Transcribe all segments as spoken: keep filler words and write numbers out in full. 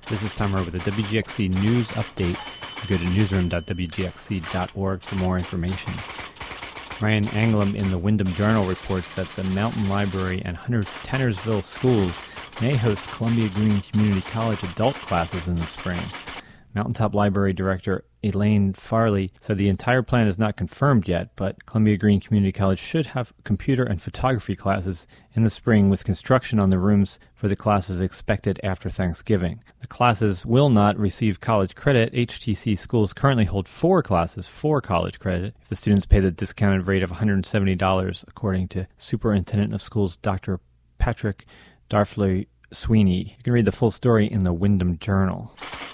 This is Tom Rowe with a W G X C News Update. Go to newsroom dot w g x c dot org for more information. Ryan Anglam in the Windham Journal reports that the Mountain Library and Tannersville schools may host Columbia Green Community College adult classes in the spring. Mountaintop Library Director Elaine Farley said the entire plan is not confirmed yet, but Columbia Green Community College should have computer and photography classes in the spring, with construction on the rooms for the classes expected after Thanksgiving. The classes will not receive college credit. H T C schools currently hold four classes for college credit if the students pay the discounted rate of one hundred seventy dollars, according to Superintendent of Schools Doctor Patrick Darfley Sweeney. You can read the full story in the Windham Journal.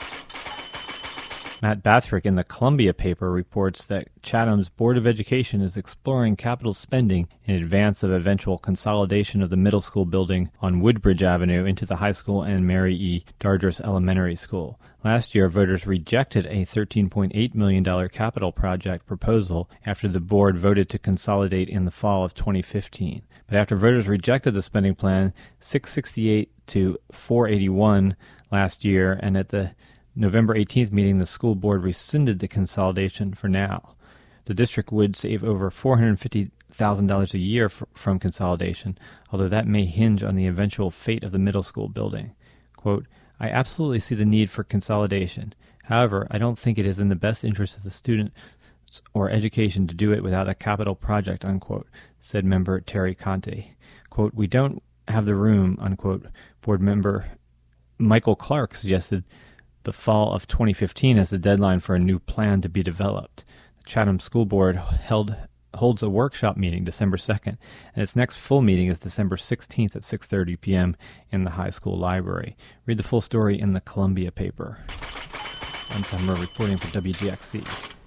Matt Bathrick in the Columbia paper reports that Chatham's Board of Education is exploring capital spending in advance of eventual consolidation of the middle school building on Woodbridge Avenue into the high school and Mary E. Dardress Elementary School. Last year, voters rejected a thirteen point eight million dollars capital project proposal after the board voted to consolidate in the fall of twenty fifteen. But after voters rejected the spending plan six sixty-eight to four eighty-one last year, and at the November eighteenth meeting, the school board rescinded the consolidation for now. The district would save over four hundred fifty thousand dollars a year f- from consolidation, although that may hinge on the eventual fate of the middle school building. Quote, I absolutely see the need for consolidation. However, I don't think it is in the best interest of the students or education to do it without a capital project, unquote, said member Terry Conte. Quote, we don't have the room, unquote. Board member Michael Clark suggested the fall of twenty fifteen as the deadline for a new plan to be developed. The Chatham School Board held holds a workshop meeting December second, and its next full meeting is December sixteenth at six thirty p.m. in the high school library. Read the full story in the Columbia paper. I'm Tom Rowe reporting for W G X C.